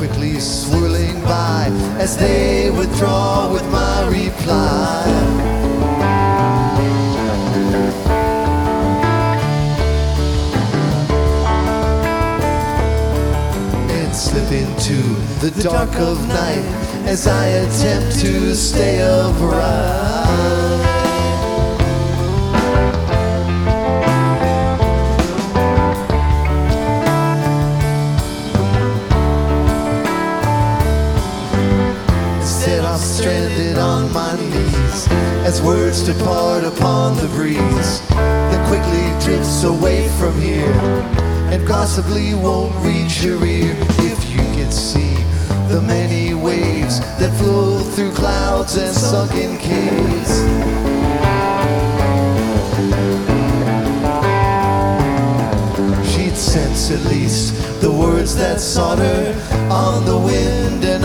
quickly swirling by as they withdraw with my reply. And slip into the dark of night as I attempt to stay upright. Stranded on my knees as words depart upon the breeze that quickly drifts away from here and possibly won't reach your ear. If you could see the many waves that flow through clouds and sunken caves, she'd sense at least the words that sought her on the wind and